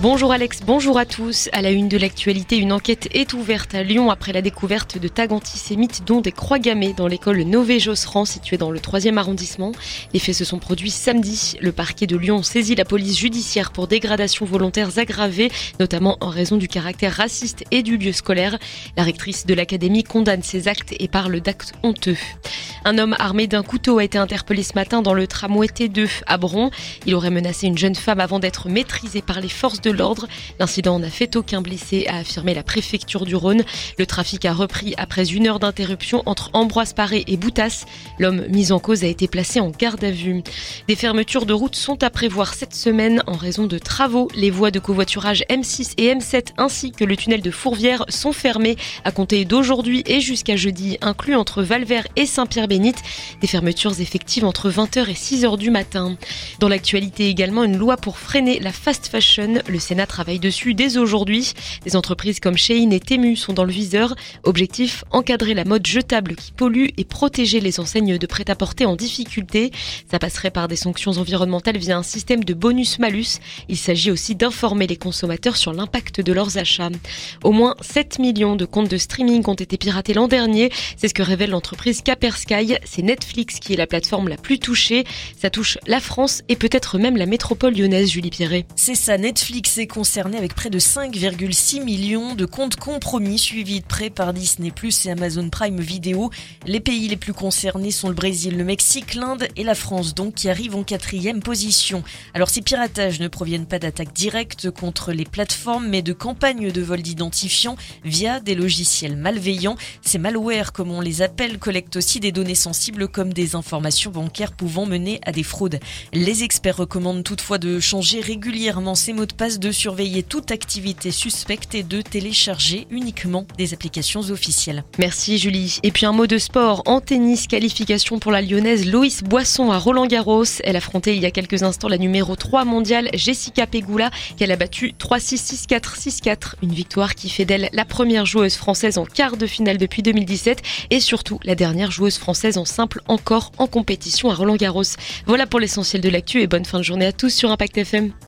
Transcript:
Bonjour Alex, bonjour à tous. À la une de l'actualité, une enquête est ouverte à Lyon après la découverte de tags antisémites dont des croix gammées dans l'école Nové-Josserand située dans le 3e arrondissement. Les faits se sont produits samedi. Le parquet de Lyon saisit la police judiciaire pour dégradations volontaires aggravées, notamment en raison du caractère raciste et du lieu scolaire. La rectrice de l'académie condamne ces actes et parle d'actes honteux. Un homme armé d'un couteau a été interpellé ce matin dans le tramway T2 à Bron. Il aurait menacé une jeune femme avant d'être maîtrisé par les forces de l'ordre. L'incident n'a fait aucun blessé, a affirmé la préfecture du Rhône. Le trafic a repris après une heure d'interruption entre Ambroise Paré et Boutas. L'homme mis en cause a été placé en garde à vue. Des fermetures de routes sont à prévoir cette semaine en raison de travaux. Les voies de covoiturage M6 et M7 ainsi que le tunnel de Fourvière sont fermées à compter d'aujourd'hui et jusqu'à jeudi, inclus entre Valvert et Saint-Pierre-Bénite. Des fermetures effectives entre 20h et 6h du matin. Dans l'actualité également, une loi pour freiner la fast fashion. Le Sénat travaille dessus dès aujourd'hui. Des entreprises comme Shein et Temu sont dans le viseur. Objectif, encadrer la mode jetable qui pollue et protéger les enseignes de prêt-à-porter en difficulté. Ça passerait par des sanctions environnementales via un système de bonus-malus. Il s'agit aussi d'informer les consommateurs sur l'impact de leurs achats. Au moins 7 millions de comptes de streaming ont été piratés l'an dernier. C'est ce que révèle l'entreprise Kaspersky. C'est Netflix qui est la plateforme la plus touchée. Ça touche la France et peut-être même la métropole lyonnaise, Julie Pierret. C'est ça, Netflix est concerné avec près de 5,6 millions de comptes compromis suivis de près par Disney+ et Amazon Prime Video. Les pays les plus concernés sont le Brésil, le Mexique, l'Inde et la France, donc qui arrivent en 4e position. Alors ces piratages ne proviennent pas d'attaques directes contre les plateformes, mais de campagnes de vol d'identifiants via des logiciels malveillants. Ces malwares, comme on les appelle, collectent aussi des données sensibles comme des informations bancaires pouvant mener à des fraudes. Les experts recommandent toutefois de changer régulièrement ses mots de passe, de surveiller toute activité suspecte et de télécharger uniquement des applications officielles. Merci Julie. Et puis un mot de sport. En tennis, qualification pour la lyonnaise Loïs Boisson à Roland-Garros. Elle affrontait il y a quelques instants la numéro 3 mondiale Jessica Pegula qu'elle a battue 3-6, 6-4, 6-4. Une victoire qui fait d'elle la première joueuse française en quart de finale depuis 2017 et surtout la dernière joueuse française en simple encore en compétition à Roland-Garros. Voilà pour l'essentiel de l'actu et bonne fin de journée à tous sur Impact FM.